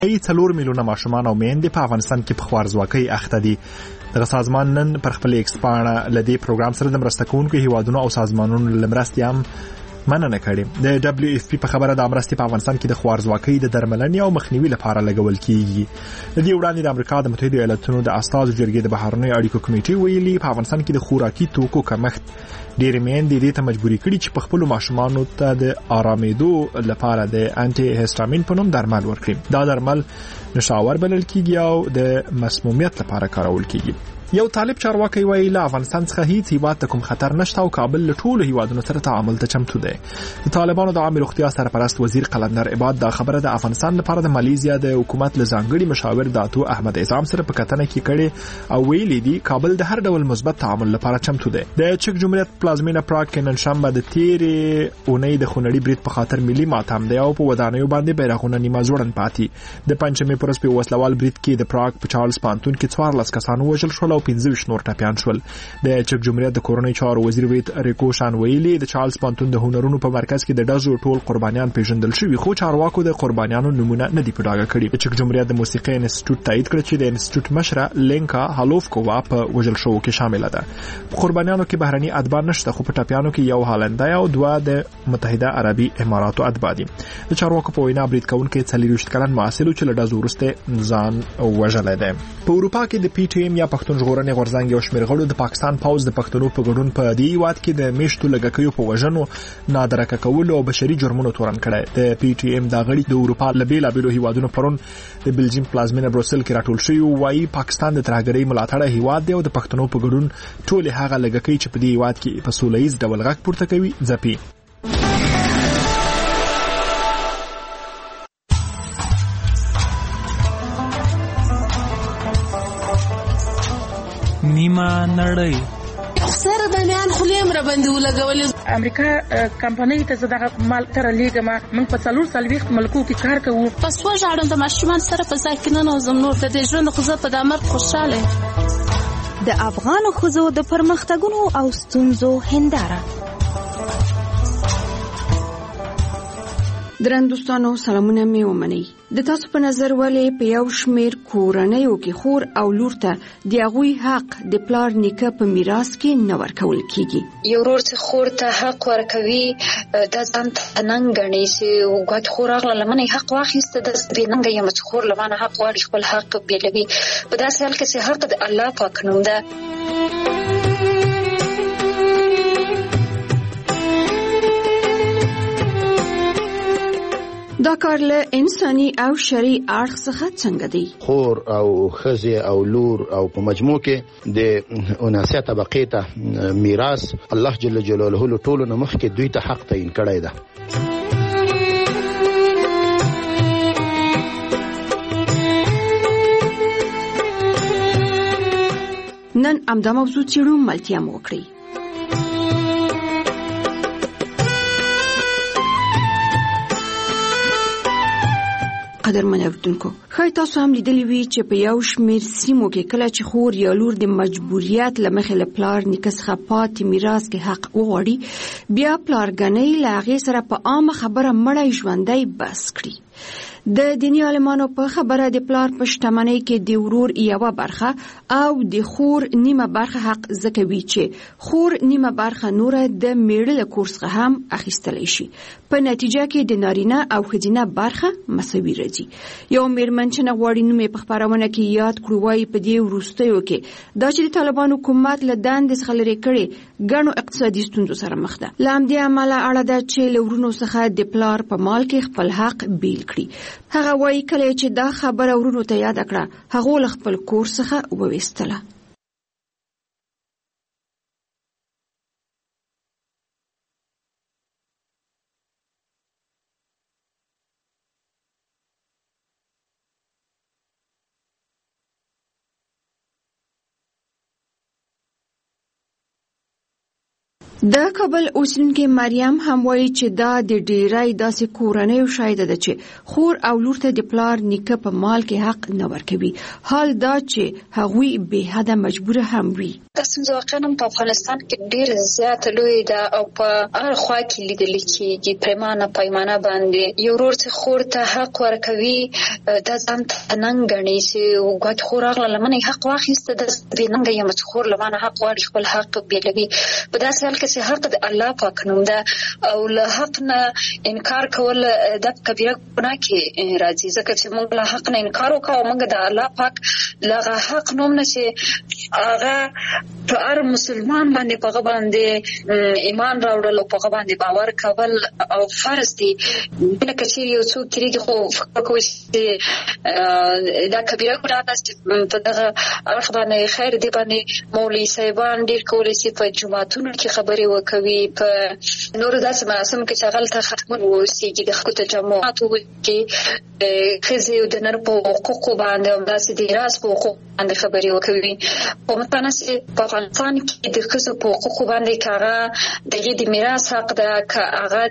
4 میلیونه ماشومان او میندې په افغانستان کې په خوارځواکۍ اخته دي. دغه سازمان نن پر خپل ایکس پاڼه له دې پروګرام سره د مرسته کوونکو هیوادونو او سازمانونو له مرستې هم مننه کړې. د دبليو اف پی په خبره د مرستې په افغانستان کې د خوارځواکۍ د درملنې او مخنیوي لپاره لګول کیږي. د دې وړاندې د امریکا د متحده ایالاتونو د استازو جرګې د بهرنیو اړیکو کمیټې ویلي په افغانستان کې د خوراکي توکو کمښت ډېر میندې دې ته مجبوري کړي چې په خپل ماشومانو ته د آرامېدو لپاره د انټي هیسټامین په نوم درمل ورکړي. دا درمل نشاور بلل کیږي او د مسمومیت لپاره کارول کیږي. یو طالب چارواکي وایي له افغانستان څخه هیڅ هیواد ته کوم خطر نشته او کابل له ټولو هیوادونو سره تعامل ته چمتو دی. د طالبانو د عامه روغتیا سرپرست وزیر قلندر عباد دا خبره د افغانستان لپاره د مالیزیا د حکومت له ځانګړي مشاور داتو احمد اعظم سره په کتنه کې کړي او ویلي دي کابل د هر ډول مثبت تعامل لپاره چمتو دی. د چک جمهوریت پلازمینه پراګ کې نن شنبه د تیرې اونۍ د خونړي برید په خاطر ملي ماتم دی او په ودانیو باندې بیرغونه نیمه ځوړند پاتې. د پنځمې پرس په وسلوال برید کې د پراګ په چارلز پانتون کې 14 کسان وژل شول او 15 نور ټپیان شول. د چک جمهوریت د کورنۍ چارو وزیر ویت ریکوشان ویلي د چارلز پانتون د هنرونو په مرکز کې د ډزو ټول قربانیان پیژندل شوي خو چارواکو د قربانیانو نمونه نه دی په ډاګه کړي. د چک جمهوریت د موسیقي انسټیټیوټ تایید کړ چې د انسټیټیوټ مشره لینکا هالوفکووا په وژل شو کې شامل ده. په قربانیانو کې بهرني اتباع نشته خو په ټپیانو کې یو هالندای او 2 د متحده عربي اماراتو اتباع دي. د چارواکو په وینا برید کوونکي 40 کلن محصل چې له ډزو وروسته ځان وژل دی. په اروپا کې د پی ټی ایم یا پښتون ژغورنې غورځنګ یو شمېر غړو د پاکستان پوز د پښتنو په ګډون په دې هیواد کې د میشتو لګکیو په وژنو نادرکه کولو او بشري جرمونو تورن کړي. د پی ټی ایم د غړي د اروپا له بیلابېلو هیوادونو پرون د بلجیم پلازمینه بروسل کې راټول شوی وایي پاکستان د ترهګرۍ ملاتړ هیواد دی او د پښتنو په ګډون ټول هغه لګکۍ چې په دې هیواد کې په سولهییز ډول غږ پورته کوي ځپي. نیمه نړۍ سره د میان خلیم را باندې ولګولې. امریکا کمپنۍ ته زده مال تر لېګما موږ په 4 ملکو کې کار کوو. پس وژاړم د ماشومان سره په ځای کې نه نوزم نور د دې ژوند خو زه په دامر خوشاله. د افغان ښځو د پرمختګونو او ستونزو هنداره. درنوستانو سلامونه مې ومنئ. د تاسو په نظر ولې په یو شمیر کورنیو کې خور او لور ته د هغوی حق د پلار نیکه په میراث کې نه ورکول کیږي؟ یو ورور چې خور ته حق ورکوي د ځان ته ننګ ګڼي چې وګړي خور هغه لمنه حق واخیسته د ننګ یم چې خور لمنه حق واړي خپل حق بیلوي. په داسې حال کې چې حق د الله پاک نوم ده. دا کار له انساني او شرعي اړخ څخه څنګه دی؟ خور او خزه او لور او په مجموع کې د اناسه طبقه ته میراث الله جل جلاله له ټولو نه مخکې دوی ته حق تعین کړی ده. نن امدا موضوع چیرو ملتیا مو وکړي. قدرمن اوریدونکو، ښایي تاسو هم لیدلی وي چې په یو شمېر سیمو کې کله چې خور یا لور د مجبوریت له مخې له پلار نیکه څخه پاتې میراث کې حق وغواړي، بیا پلارګنۍ له هغې سره په عامه خبره مړی ژوندی بس کړي. د دیني عالمانو په خبره د پلار په شتمنۍ کې د ورور یوه برخه او د خور نیمه برخه حق ځکه وي چې خور نیمه برخه نوره د میړه له کور څخه هم اخیستلی شي. په نتیجه کې د نارینه او ښځینه برخه مساوي راځي. یو میرمن چې نه غواړي نوم یې په خپرونه کې یاد کړو وایي په دې وروستیو کې دا چې د طالبانو حکومت له دندې څخه لرې کړي ګڼو اقتصادي ستونزو سره مخ ده. له همدې امله اړه ده چې له ورونو څخه د پلار په مال کې خپل حق بیل کړي. هغه وایي کله چې دا خبره ورونو ته یاد کړه هغه له خپل کور څخه وویستله. د کابل اوسیدونکې مریم هم وایي چې دا د ډیری داسې کورنیو شاید ده چې خور او لور ته د پلار نیکه په مال کې حق نه ورکوي، حال دا چې هغوی به حده مجبوره هم وي. دا څنګه واقعا په افغانستان کې ډیر زیات لوی ده او په هر خوا کې لیدل کېږي. پیمانه باندې یو ورور ته خور ته حق ورکوي، دا ځان ته ننګ ګڼي چې ګوت خور اغله لمنې حق واخیسته، د ننګ یم چې خور لمنه حق واړي خپل حق بیلوي. په داسې حال کې چې حق د الله پاک نوم ده او له حق نه انکار کول د کبیره ګناه کې راځي، ځکه چې موږ له حق نه انکار وکړو، موږ د الله پاک له حق نوم نه چې هغه په هر مسلمان باندې په باندې ایمان راوړل او په باندې باور کول او فرض دي. نه کچې یو څوک کېږي خو فکر کوي چې دا کبیره ګناه ده چې په دغه اړخ باندې خیر دی باندې مولوي صاحبان ډیر کولی شي په جماعتونو کې خبرې وکوي، په نور داسې مراسم کې چې هغلته ختمون وسیږي د خلکو تجمعات وکړي، ښځې د نر په حقوقو باندې او داسې د راز په حقوقو باندې خبرې وکوي. په مثلا چې په افغانستان کې د ښځو په حقوقو باندې که هغه دغې د میراث حق ده، که هغه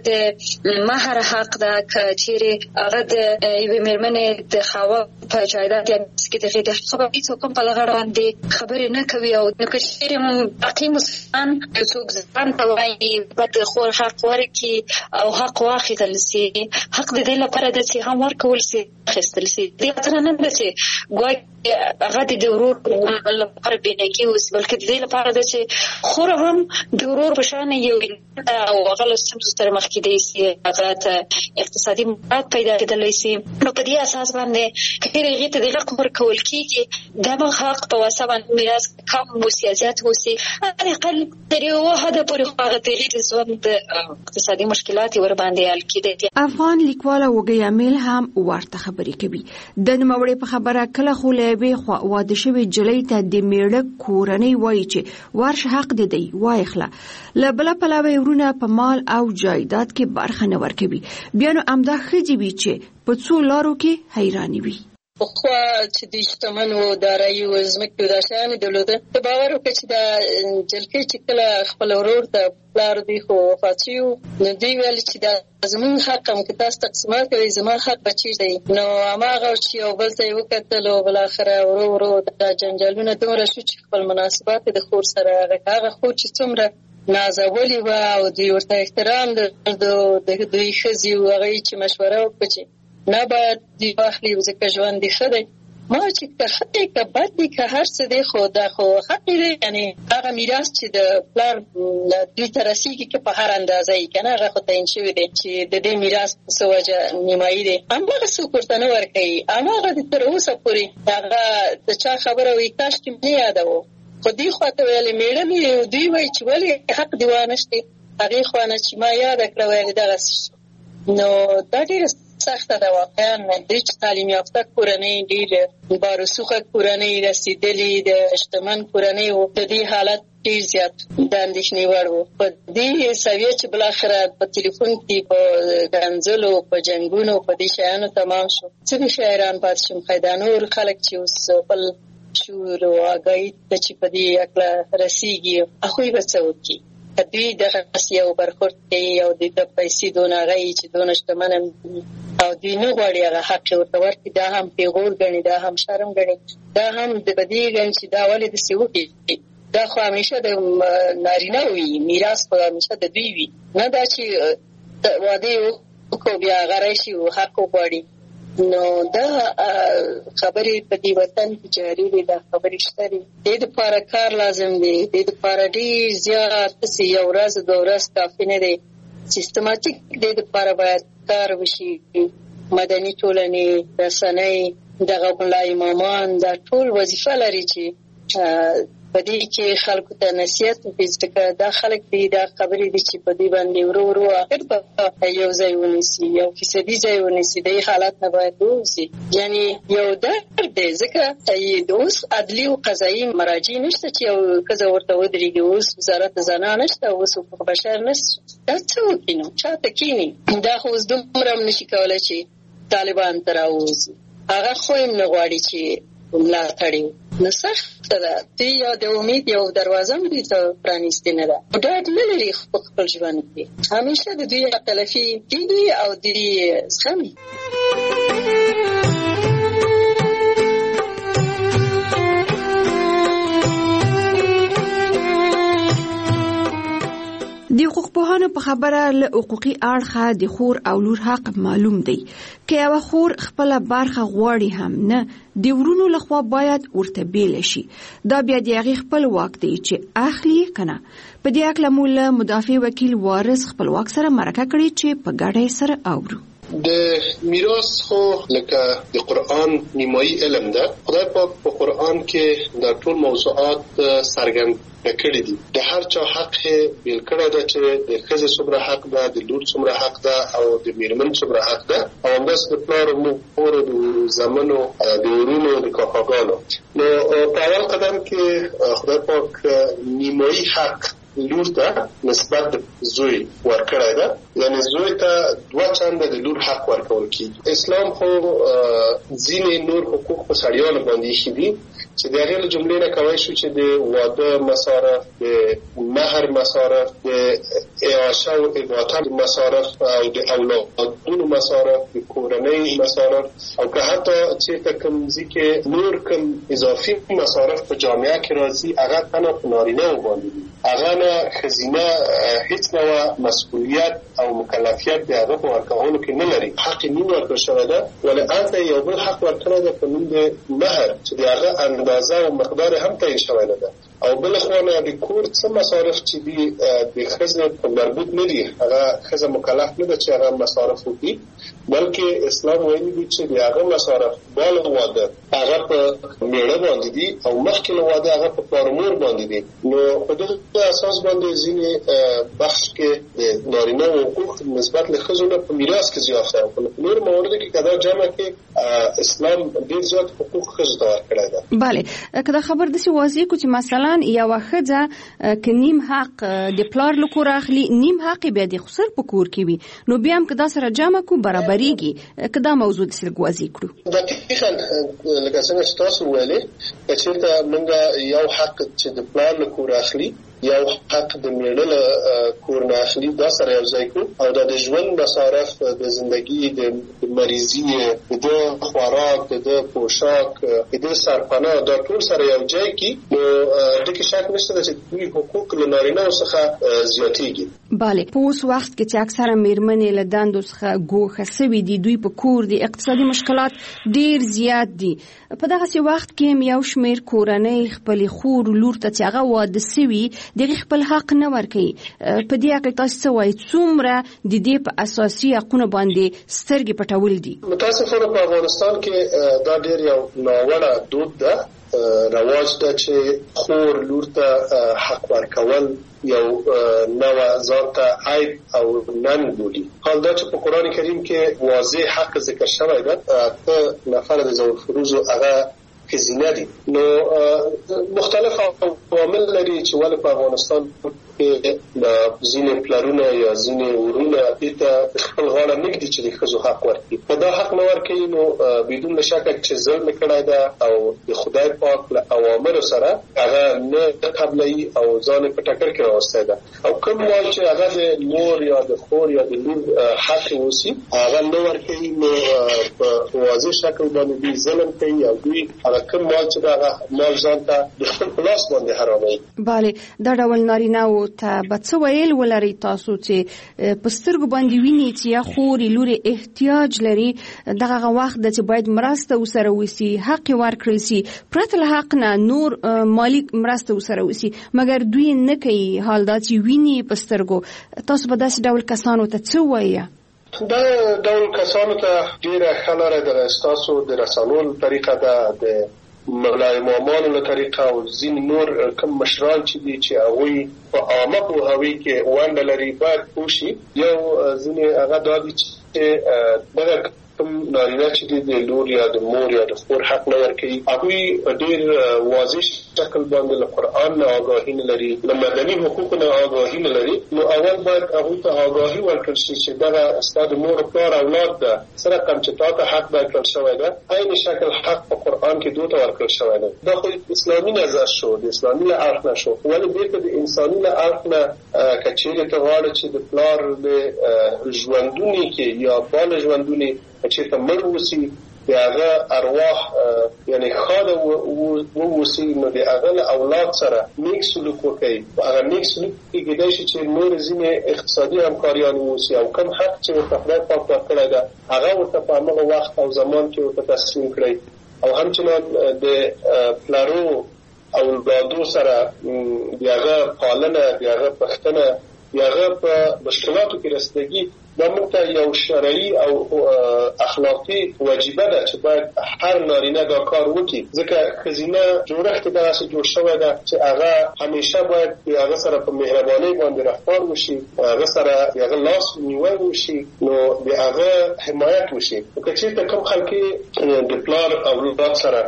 د مهر حق ده، که چیرې هغه د یوې مېرمنې د خاوند په جایداد یا کې دغې د حق باندې هیڅوک هم په لغړ باندې خبرې نه کوي. او نو که چیرې باقي مسلمان یو څوک ځان ته وایي باید د خور حق ورکړي او حق واخیستل سي، حق د دې لپاره ده چې هم ورکول سي اخیستل سي. دې لپاره نه ده چې ګواکې هغه د ورور لپاره بېنګي اوسي، بلکې د دې لپاره ده چې خور هم د ورور په شان یو او هغه له ستونزو سره مخ کېدی سي، هغه ته اقتصادي مفاد پیدا کېدلی سي. نو په دې اساس باندې که چیرې هغې ته د حق ورکول کېږي، دغه حق په واسطه باندې میراث کم اوسي یا زیات اوسي، حداقل تر یوه حده پورې خو هغه د هغې د ژوند اقتصادي مشکلات یې ورباندې حل کېدی. افغان لیکواله وږی امیل هم ورته خبرې کوي. د نوموړې په خبره کله خو له یوې خوا واده شوې نجلۍ ته د میړه کورنۍ وایي چې ورشه حق دې دی وایخله، له بله پلوه یې ورونه په مال او جایداد کې برخه نه ورکوي. بیا نو همدا ښځې وي چې په څو لارو کې حیرانې وي. پخوا چې د شتمن و دارایي و ځمکې و دا شیان یې درلوده، ته باور وکړه چې دا جلکۍ چې کله خپل ورور ته پلار دوی خو وفات شوي وو، نو دوی ویل چې دا زمونږ حق هم که تاسو تقسیمات کوئ زما حق به چېرته دی. نو هماغه چې یو بل ته یې وکتل او بالاخره ورو ورو دا جنجالونه دومره شو چې خپل مناسبات د خور سره هغه خور چې څومره نازولې وه او دوی ورته احترام درلود، دوی ښځې و هغه یې چې مشوره وکړه چې نه باید دوی واخلي ځکه ژوند دې ښه دی. ما چې که ښه دی که بد دی که هر څه دی خو دا خو حق دی، یعنې هغه میراث چې د پلار دوی ته رسېږي که په هر اندازه یې که نه هغه خو تعین شوی دی چې د دې میراث په څه وجه نیمایي دی، هماغه څوک ورته نه ورکوي. هماغه د تر اوسه پورې هغه د چا خبره وایي کاشکې مې نه یادوو، خو دوی خواته ویلې میړه مې دوی وایي چې ولې حق دې وانهشتې، هغې خوا نه چې ما یاده کړه ویلې دغسې. نو دا ډېره سخته ده واقعا. دوی چې تعلیم یافته کورنۍ ډېر بارسوخه کورنۍ رسېدلې د شتمن کورنۍ و، د دې حالت ډېر زیات د اندېښنې وړ و. په دې سویه چې بالاخره په تلیفون کې په ګنځلو په جنګونو په دې شیانو تمام شو، څه بیخي حیران پاتې شوم. دا نور خلک چې اوس خپل شعور او آګاهي ته چې په دې هکله رسېږي هغوی به څه وکړي. که دوی دغسې یو برخورد کوي او دوی ته پیسې دونه هغه چې دونه شتمن او دوی نه غواړي هغه حق یې ورته ورکړي، دا هم پیغور ګڼي، دا هم شرم ګڼي، دا هم د بدۍ ګڼي چې دا ولې داسې وکړي. دا خو همیشه د نارینه وي، میراث خو همیشه د دوی وي، نه دا چې واده یې وکړو بیا هغه راشي او حق وغواړي. نو دا خبرې په دې وطن کې جاري دي، دا خبرې شته دي. دې دپاره کار لازم دی، دې دپاره ډېر زیات هسې یو ورځ دوه ورځ کافي نه دی، سیستماتیک دې دپاره باید کار وشي. مدني ټولنې، رسنۍ، دغه ملا امامان دا ټول وظیفه لري چې په دې کې خلکو ته نصیحت وکړي، ځکه دا خلک دي دا خبرې دي چې په دې باندې ورو ورو اخر به یو ځای ونیسي، یو فیصدي ځای ونیسي. دې حالت نه باید ووځي، یعنی یو درد دی، ځکه اوس عدلي او قضایي مراجع نشته چې یو ښځه ورته ودرېږي. اوس وزارت زنان نشته، اوس حقوق بشر نشته، دا څه وکړي نو چاته کښېني؟ دا خو اوس دومره هم نشي کولی چې طالبان ته راووځي، هغه خو یې نه غواړي چې ملاتړ یې. نه سخته ده. دوی یا د امید یو دروازه دوی ته پرانیستې نه ده. ډاډ نه لري خپل ژوند کې. همیشه د دوی تلفي کېږي او دوی زغمي. د حقوقپوهانو په خبره له حقوقي اړخه د خور او لور حق معلوم دی. که یو خور خپل برخه غواړي هم نه، د ورونو لخوا باید ورته بیل شي. دا بیا د هغې خپل واک دی چې اخلي کنه. په دې اړه مو له مدافع وکیل وارث خپلواک سره مرکه کړې چې په ګډه سره اورو. د میراث خو لکه د قرآن نیمایي علم ده. خدای پاک په قرآن کې د ټول موضوعات څرګند کړی دي. د هر چا حق بیل کړی ده چې د ښځې څومره حق ده، د لور څومره حق ده او د میرمن څومره حق ده، او همداسې د پلار او مور، د زامنو، د ورونو، د کاکاګانو. نو په اول قدم کې خدای پاک نیمایي حق لور ته نسبت زوی ورکړی ده، یعنی زوی ته 2 چنده د لور حق ورکول کیږي. اسلام خو ځینې نور حقوق په سړیانو باندې ایښي دي چې د هغې له جملې نه کولی شو چې د واده مصارف، د مهر مصارف، د اعاشه او اضاعت مصارف او د اولادونو مصارف، د کورنۍ مصارف، او که حتی چېرته کوم ځای کې نور کوم اضافي مصارف په جامعه کې راځي، هغه تنها په نارینه‌و باندې دي. هغه نه ښځینه هیڅ ډول مسؤلیت او مکلفیت د هغه په ورکولو کې نه لري. حق یې نیم ورکړل شوی ده، ولې هلته یو بل حق ورکړی ده په نوم د مهر چې د هغه اندازه او مقدار هم تعیین شوی نه ده. او بل خو نه د کور څه مصارف چې دي د ښځې په مربوط نه دي، هغه ښځه مکلف نه ده چې هغه مصارف وکړي، بلکې اسلام ویلي دي چې د هغه مصارف بالغ واده هغه په میړه باندې دي او مخکې له واده هغه په پلار مور باندې دي. نو په دغه اساس باندې ځینې بخش کې د نارینه حقوق نسبت له ښځو نه په میراث کې زیات دي. په نورو مواردو کې که دا جمع کې اسلام ډېر زیات حقوق ښځو ته ورکړی ده. بله، که دا خبر داسې واضح کړو چې مثلا یوه ښځه که نیم حق د پلار له کوره اخلي، نیم حق بیا د خسر په کور کې وي، نو بیا هم که دا سره جمع کړو برابریږي. که دا موضوع داسې لږ واضح کړو. دقیقاً لکه څنګه چې تاسو ویلې، که چېرته موږ یو حق چې د پلار له کوره اخلي، یو حق د میړه له کور نه اخلي، دا سره یو ځای کړو، او دا د ژوند مصارف، د زندگی، د مریضي، د خوراک، د پوشاک، د سرپناه، دا ټول سره یو ځای کې، نو دغه شک نشته چې دوی حقوق له نارینه‌و څخه زیاتېږي. بله، په اوس وخت کې چې اکثره میرمنې له دندو څخه ګوښه سوي دي، دوی په کور دي، اقتصادي مشکلات ډېر زیات دي. په دغسې وخت کې هم یو شمېر کورنۍ خپلې خور لور ته چې هغه واده سوي دغه خپل حق نه ورکوي. په دې اړه تاسو څه وایئ؟ څومره د دې په اساسي حقونو باندې سترګې پټول دي؟ متاسفانه په افغانستان کې دا ډېر یو ناوړه دود ده، رواج ده چې خور لور ته حق ورکول یو نوع ځان ته عیب او ننګ بولي. حال دا چې په قرآن کریم کې واضح حق ذکر شوی ده، 8 نفر د ذوی الفروض هغه ښځینه دي. نو مختلف عوامل لري چې ولې په افغانستان ځینې پلرونه یا ځینې ورونه دې ته خپل غاړه نږدي چې د ښځو حق ورکړي. که دا حق نه ورکوي، نو بدون شکه چې ظلم کړی ده او د خدای پاک له اوامرو سره هغه نه قبلوي او ځان په ټکر کې راوستی ده. او کوم مال چې هغه د مور یا د خور یا د لور حق اوسي، هغه نه ورکوي، نو په واضح شکل باندې دوی ظلم کوي او دوی هغه کوم مال چې هغه مال ځان ته د خپل په لاس باندې حراموي. بله، دا ډول نارینه‌و ته به څه ویل ولرئ تاسو چې په سترګو باندې ویني چې یا خورې لورې احتیاج لري، دغه وخت ده چې باید مرسته ورسره وسي، حق ورکړل سي، پرته له حق نه نور مالی مرسته ورسره وسي، مګر دوی نه کوي. حال دا چې ویني په سترګو، تاسو به داسې ډول کسانو ته څه وایئ؟ دا ډول کسانو ته ډېره ښه لاره ده ستاسو د رسنولو طریقه ده، د ملا امامانو له طریقه او ځینې نور کوم مشران چې دي چې هغوی په عامه پوهاوي کې ونډه لري باید پوه شي. یو ځینې هغه دا دي چې دغه کوم نارینه چې د لور یا د مور یا د خور حق نه ورکوي هغوی ډېر واضح شکل باندې له قرآن نه آګاهي نه لري له مدني حقوقو نه آګاهي نه لري نو اول باید هغوی ته آګاهي ورکړل شي چې دغه ستا د مور پلار اولاد ده سره کوم چې تا ته حق درکړل شوی ده عین شکل حق په قرآن کې دوی ته ورکړل شوی ده دا خو اسلامي نظر شو د اسلامي له اړخ نه شو ولې بېرته د انساني له اړخ نه که چېرې ته غواړې چې د پلار د ژوندونې کې یا بال ژوندونې چېرته مړ اوسي د هغه ارواح یعنی خاله ووسي نو د هغه له اولاد سره نیک سلوک وکړي هغه نیک سلوک کې کېدای شي چې نور ځینې اقتصادي همکاریان ووسي او کم حق چې ورته خدای پاک ورکړی ده هغه ورته په همغه وخت او زمان کې ورته تسلیم کړي او همچنان د پلارو اولادو سره د هغه پالنه د هغه پښتنه د هغه په مشکلاتو کې رسیدګي دا موږ ته یو شرعي او اخلاقي واجبه ده چې باید هر نارینه دا کار وکړي ځکه ښځینه جوړښت داسې جوړ شوی ده چې هغه همیشه باید د هغه سره په مهربانۍ باندې رفتار وشي هغه سره د هغه لاس نیول وشي نو د هغه حمایت وشي که چېرته کوم خلک د پلار اولاد سره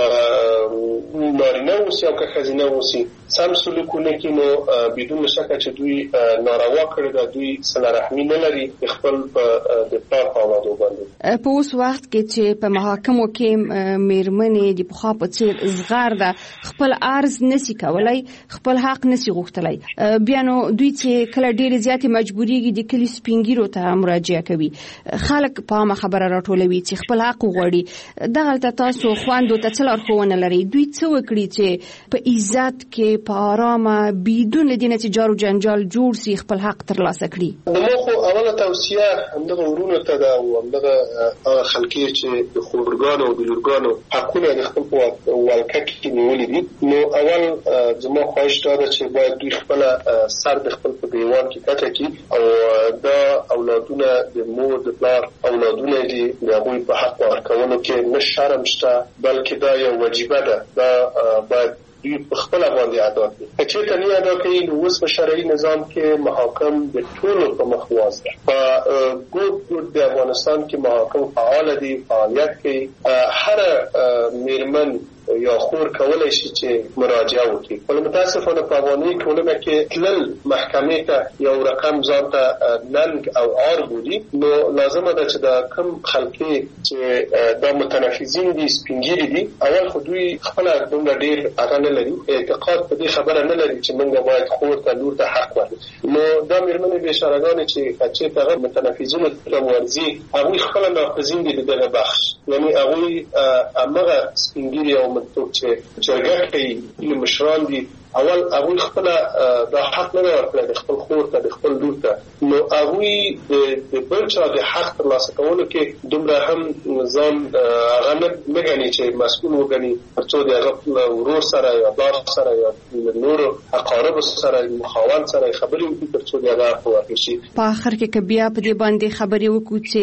نارینه اوسي او که ښځینه اوسي سم سلوکونه کې نو بدون شکه چې دوی ناروا کړی ده دوی صله رحمي نه لري خپل د پلار په اولادو باندې په اوس وخت کې چې په محاکمو کې میرمنې د پخوا په څېر زغار ده خپل عرض نشي کولای خپل حق نشي غوښتلای بیا نو دوی چې کله ډېرې زیاتې مجبورېږي د کلي سپینګیرو ته مراجعه کوي خلک په عامه خبره راټولوي چې خپل حق وغواړي دغلته تاسو خویندو ته څه لارښوونه لرئ دوی څه وکړي چې په عزت کې په آرامه بدون له دې نه چې جار و جنجال جوړ سي خپل حق ترلاسه کړي نو خو اوله توصیه همدغه ورونو ته ده او همدغه خلکې چې د خورګانو او د لورګانو حقونه د خپل په ولکه کې نیولي دي نو اول زما خواهش دا ده چې باید دوی خپل سر د خپل په دیوان کې کټه کړي او دا اولادونه د مور د پلار اولادونه دي د هغوی په حق ورکولو کې نه شرم شته بلکې دا یو واجبه ده دا باید دوی په خپل باندې ادا کړي چې ته نه ادا کوي نو اوس په شرعي نظام کې محاکم د ټولو په مخواز ده په ګوت د افغانستان کې محاکم فعال دي فعالیت کوي هر میرمن یا خور کولای شي چې مراجعه وکړي ولې متاسفانه په افغاني ټولنه کې تلل محکمې ته یو رقم ځان ته ننګ او عار بولي نو لازمه ده چې دا کم خلکې چې دا متنفذین دي سپینګیري دي اول خو دوی خپل دومره ډېر هغه نه لري اعتقاد په دې خبره نه لري چې موږ باید خور ته لور ته حق ورکړو نو دا میرمنې بېچارهګانې چې هغه متنفذینو ته ورځي هغوی خپل ناقضین دي د دغه بخش یعنی هغوی همغه سپینګیري او مطلب چې جرګه کوي مشران دي اول هغوی خپل دا حق نه ورکړي د خپل خور ته د خپل لور ته نو هغوی د بل چا د حق ترلاسه کولو کې دومره هم ځان هغه نه ګڼي چې مسؤل وګڼي تر څو د هغه ورور سره یا پلار سره یا نورو اقاربو سره مخاون سره خبرې وکړي تر څو د هغه حق ورکړي شي په آخر کې که بیا په دې باندې خبرې وکړو چې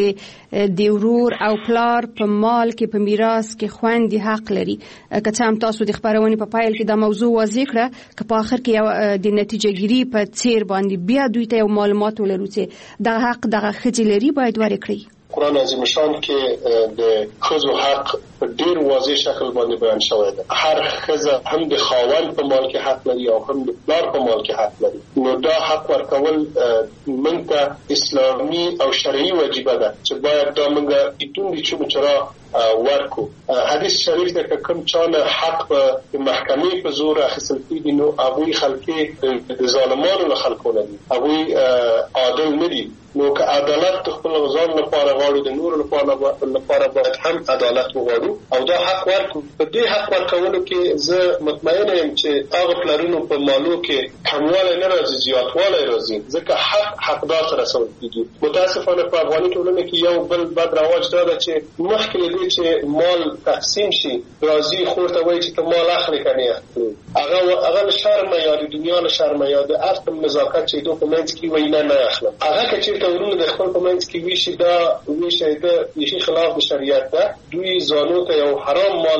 د ورور او پلار په مال کې په میراث کې خویندې حق لري که څه هم تاسو د خپرونې په پایل کې دا موضوع واضح کړه که په آخر کې د نتیجه ګیری په څیر باندې بیا دوی ته یو معلومات ولرو چې دا حق دغه ښځې لري باید ورکړي قرآن عظیم شان کې د ښځو حق په ډېر واضح شکل باندې بیان شوی دی هر ښځه هم د خاوند په مال کې حق لري او هم د پلار په مال کې حق لري نو دا حق ورکول موږ ته اسلامي او شرعي واجبه ده چې باید دا موږ ایتون دي چې مچرا ورکو حدیث شریف ده که کوم چانه حق په محکمې په زور اخیستل کېږي نو هغوی خلکې د ظالمانو له خلکو نه دي هغوی عادل نه دي نو که عدالت د خپل ځان لپاره غواړو د نورو لپاره باید هم عدالت وغواړو او دا حق ورکو په دې حق ورکولو کې زه مطمئنه یم چې هغه پلرونو په مالو کې کموالی نه راځي زیاتوالی راځي ځکه حقدار ته رسول کېږي متاسفانه په افغاني ټولنه کې یو بل بد رواج دا ده چې مخکې له دې چې مال تقسیم شي راځي خور ته وایي چې ته مال اخلې که نه اخلې هغه له شرمه یا د دنیا له شرمه یا د هر قسم نزاکت چې دوی په منځ کې وایي نه اخلم هغه که چېرته ورونه د خپل په منځ کې ویشي دا ویشی د خلاف د شریعت ده دوی ځانو ته یو حرام مال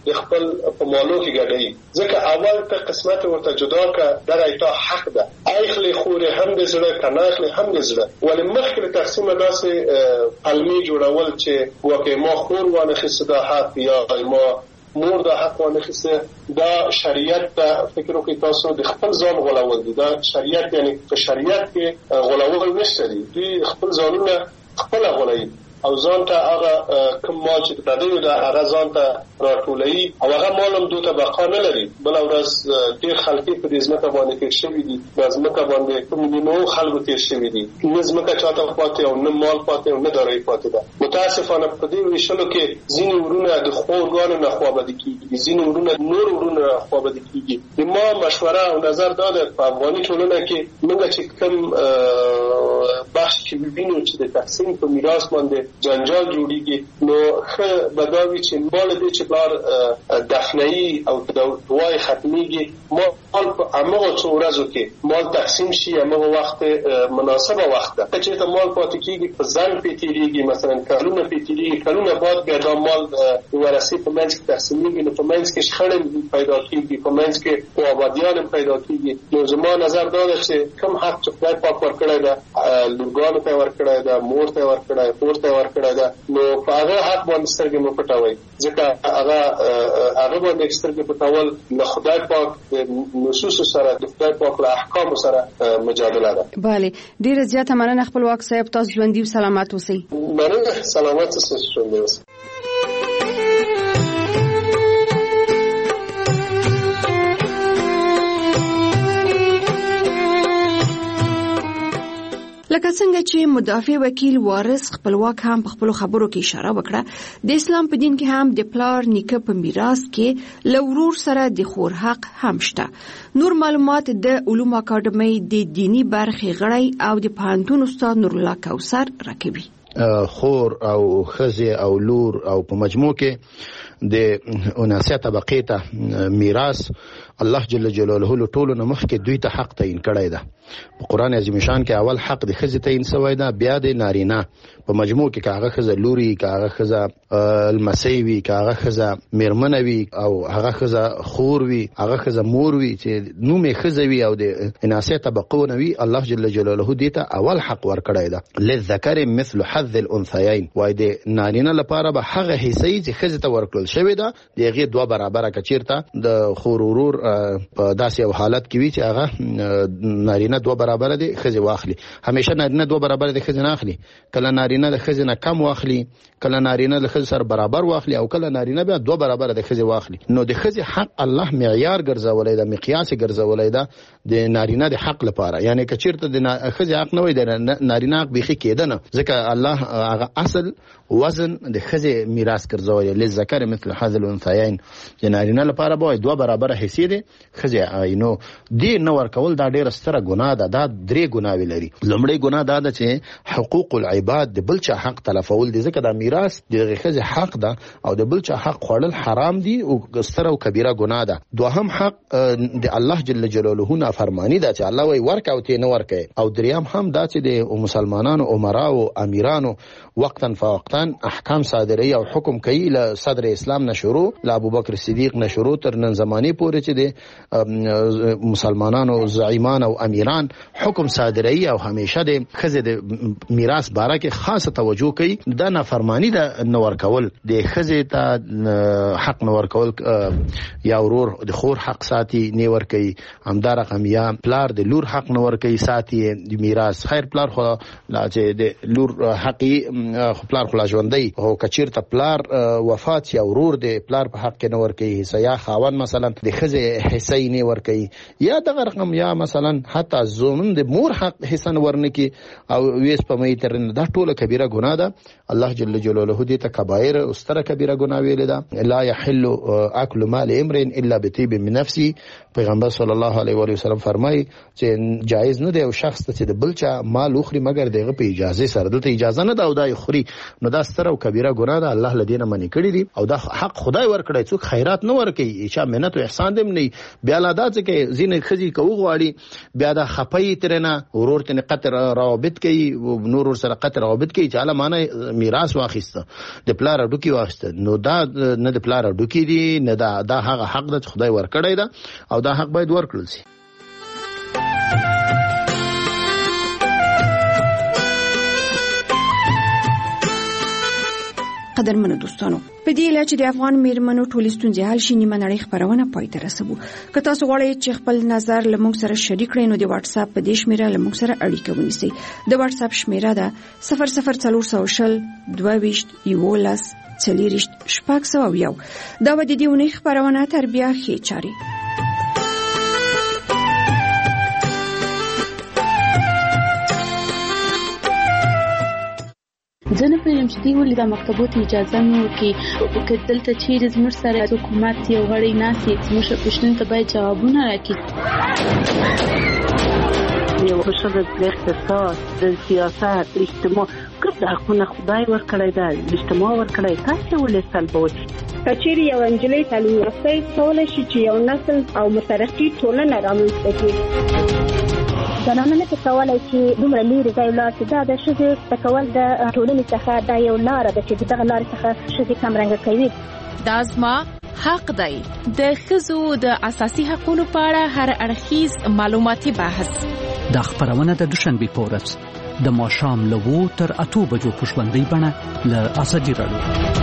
د خپل په مالو کې ګډي ځکه اول ته قسمت ورته جدا کا در ایتا حق ده ایخلی خور هم د زړه کنه اخلی هم د زړه ولې مخکې تقسیم داسې علمي جوړول چې وکه ما خور وانه خصدا حق یا ما مور د حق وانه خصه دا شریعت ته فکر وکړئ تاسو د خپل ځان غولول دي دا شریعت یعنی په شریعت کې غولول نشته دي خپل ځانونه خپل غولي او ځان ته هغه کوم مال چې د دې د هغه ځان ته راټولوي او هغه مال هم دوی ته بقا نه لري بل ورځ ډېر خلک په دې ځمکه باندې کې شوي دي د ځمکه باندې کوم نو خلک کې شوي دي نه ځمکه چاته پاتې او نه مال پاتې او نه داري پاتې ده متاسفانه په دې ویشلو کې ځینې ورونه د خوګانو نه خوابدي کیږي ځینې ورونه نور ورونه خوابدي کیږي د ما مشوره او نظر دا ده په افغاني ټولنه کې موږ چې کوم بحث کې وینو چې د تقسیم په میراث باندې جنجال جوړیږي نو ښه بداوي چې مال دې چې بار دفنه‌ای او دوای ختميږي مال په هغه څو ورځو کې مال تقسیم شي هغه وخت مناسبه وخت ده چې ته مال پاتې کیږي په ځان پیتیږي مثلا کلونه پیتیږي کلونه بعد بیا د مال ورثي په منځ کې تقسیمېږي نو په منځ کې شخړې پیدا کیږي په منځ کې آبادیان پیدا کیږي نو زما نظر دا ده چې کوم حق چې خدای پاک ورکړی ده لورګانو ته ورکړی ده مور ته ورکړی خور ته ورکړی ده نو په هغه حق باندې سترګې مو پټوي ځکه هغه باندې سترګې پټول له خدای پاک نصوص سره د خدای پاک له احکام سره مجادله ده. بله ډیره زیاته مننه خپلواک صاحب تاسو ژوندي او سلامات اوسئ. مننه سلامات اوسئ ژوندي اوسئ. لکه څنګه چې مدافع وکیل وارث خپلواک هم په خپل خبرو کې اشاره وکړه د اسلام په دین کې هم د پلار نیکه په میراث کې لورور سره د خور حق هم شته. نور معلومات د علوم اکاډمۍ د دینی برخې غړی او د پوهنتون استاد نور الله کوثر راکوي. خور او خزه او لور او په مجموع کې د 79 طبقې ته میراث الله جل جلاله له ټولو نه مخکې دوی ته حق تعین کړی ده. په قران عظیم شان کې اول حق د خزه تعین شوی ده بیا د نارینه په مجموع کې هغه خزه لوري هغه خزه المسیوي هغه خزه میرمنوي او هغه خزه خور وي هغه خزه مور وي چې نومې خزه وي او د 79 طبقو نوي الله جل جلاله دې ته اول حق ورکړی ده. للذکر مثل حظ الانثيين وای د نارینه لپاره به هغه حصې چې خزه ته ورکړل شوی ده دغه دوه برابر کچیرته د خور ورور په داسې یو حالت کې وي چې هغه نارینه دوه برابر دي خزه واخلي. همیشه نارینه دوه برابر دي خزه نه اخلي. کله نارینه د خزه نه کم واخلي کله نارینه د خزه سره برابر واخلي او کله نارینه بیا دوه برابر د خزه واخلي. نو د خزه حق الله معیار ګرځولای دا مقیاس ګرځولای دا د نارینه د حق لپاره یعنی کچیرته د خزه حق نه وي د نارینه حق بيخي کېده نه ځکه الله هغه اصل وزن د خزه میراث ګرځولای لذکر مثل حظ الانثيين د نارینه لپاره به دوه برابر حصے دي خزه اینو دی نو ورکول دا ډیره ستره ګناه ده. دا درې ګناوي لري. لومړی ګناه دا ده چې حقوق العباد د بل چا حق تلفول دي ځکه دا میراث د خزه حق ده او د بل چا حق خوړل حرام دي او ستره او کبیره ګناه ده. دوهم حق د الله جل جلاله نه فرمانی ده چې الله وی ورک او تی نه ورکه او دریم هم دا چې د مسلمانانو عمرا او امیرانو وقتا فوقتا احکام صادري او حکم کوي له صدر اسلام نشورو له ابوبکر صدیق نشورو تر نن زمانه پورې چې د مسلمانانو زعیمان او امیران حکم صادري او همیشه د خزه د میراث باره کې خاصه توجه کوي. دا نافرمانی ده نور کول د خزه ته حق نور کول یا ورور د خور حق ساتي نه ور کوي همدار رقم یا پلار د لور حق نور کوي ساتي د میراث خیر پلار خو لا چې د لور حقي پلار خلا ژوندۍ او کچیرته پلار وفات یا ورور د پلار په حق کې نور کوي حصہ یا خاون مثلا د خزه حصہ نه ور کوي یا د رقم یا مثلا حتی زومن د مور حق حصہ ورنکي او ویس په مې تر دا ټوله کبیره ګناه ده. الله جل جلاله دې ته کبایر او ستره کبیره ګناه ویل ده. لا يحل اكل مال امرئ الا بطيب من نفسه پیغمبر صلی الله علیه و وسلم فرمایي چې جایز نه دی او شخص ته چې د بل چا مال اخري مګر دغه په اجازه سره، دلته اجازه نه دا او دا خوري، نو دا ستر او کبیره ګناه ده. الله لدینه منی کړی دي او دا حق خدای ورکړي. څوک خیرات نه ورکړي چې مننت او احسان دې نه بیا لا دا چې زینې خزي کوو غواړي بیا دا خپي ترنه ورور ته قطر روابط کوي نور ور سره قطر روابط کوي چې اله معنی میراث واخیسته د پلار ډوکی واخیسته، نو دا نه د پلار ډوکی دي نه دا هغه حق ده خدای ورکړی ده او دا حق باید ورکړل شي. قدرمنو دوستانو، په دې اله چې د افغان میرمنو ټولې ستونزې حل شي نیمه نړۍ خبرونه پای ته رسوو. که تاسو غواړئ چې خپل نظر له موږ سره شریک کړئ نو د واتس اپ په دې شمیره له موږ سره اړیکه ونیسئ. د واتس اپ شمیره ده 00400 22 11 40 601. دا به د دې ونې خبرونه تر بیا ښې چاري. زه نه پوهېږم چې دوی ولې دا مکتبو ته اجازه نه ورکوي. که دلته چیرې زموږ سره حکومت یو غړی ناست وي زموږ پوښتنو ته باید جوابونه راکړي. یو ښځه د اقتصاد د سیاست اجتماع ګډ حقونه خدای ورکړی ده، اجتماع ورکړی، تاسې ولې سلبوئ؟ که چیرې یو نجلۍ تعلیم یافته کولی شي چې یو نسل او مترقي ټولنه رامنځته کړي. زنانه نه کولای چې دومره لري ځای لاړ شي. دا د ښځې تکول د ټولنې څخه دا یو لاره ده چې دغه لارې څخه ښځې کمرنګه کوي. دا زما حق دی. د ښځو د اساسي حقوقو په اړه هر اړخیز معلوماتي بحث. دا خبرونه د دوشنبه په ورځ د ماښام له 2 تر 8 بجو په ژوندۍ بڼه له ازادي راډیو.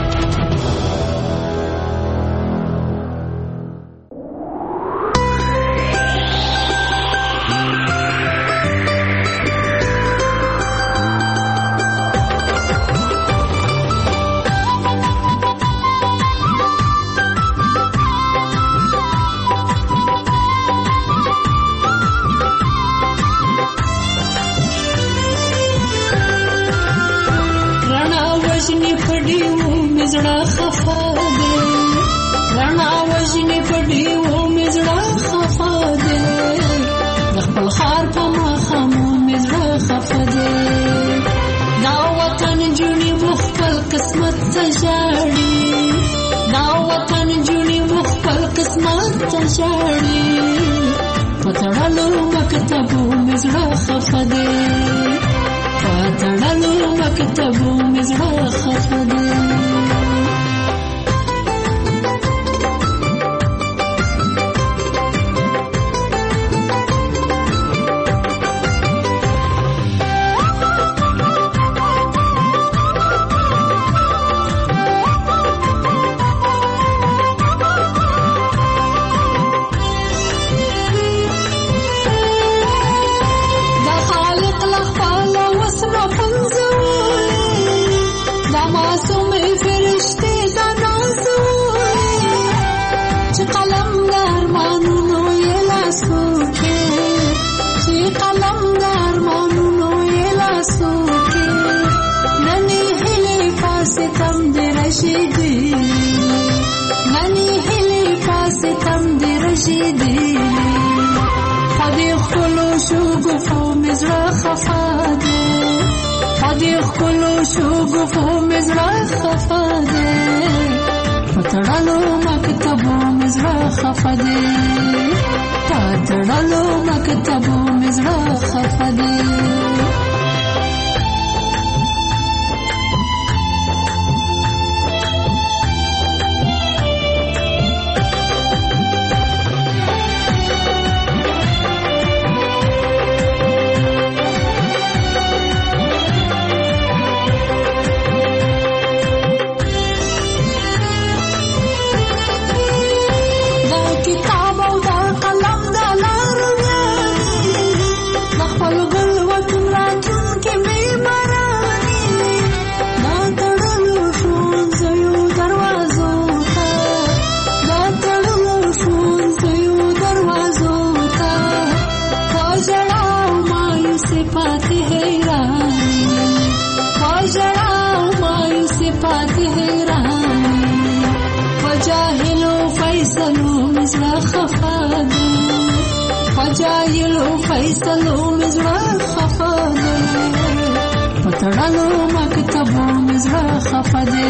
مزړه خفه ده فجایلو فیصلو مزړه خفه ده پتړلو مکتبو مزړه خفه ده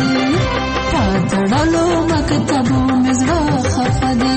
پتړلو مکتبو مزړه خفه ده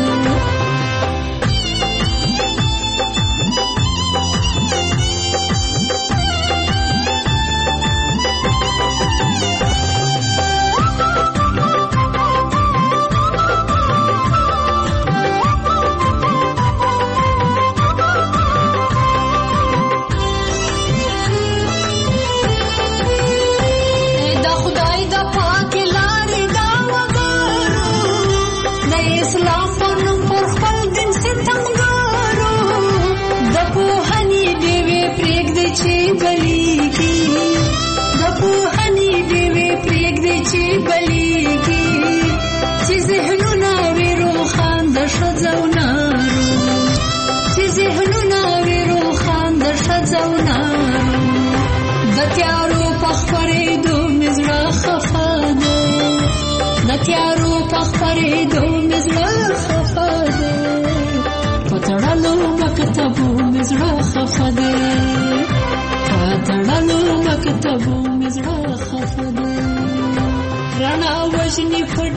تیارو پخپره دو مزړه خفه ده پتړلو مکتبو مزړه خفه ده پتړلو مکتبو مزړه خفه ده رڼا وژني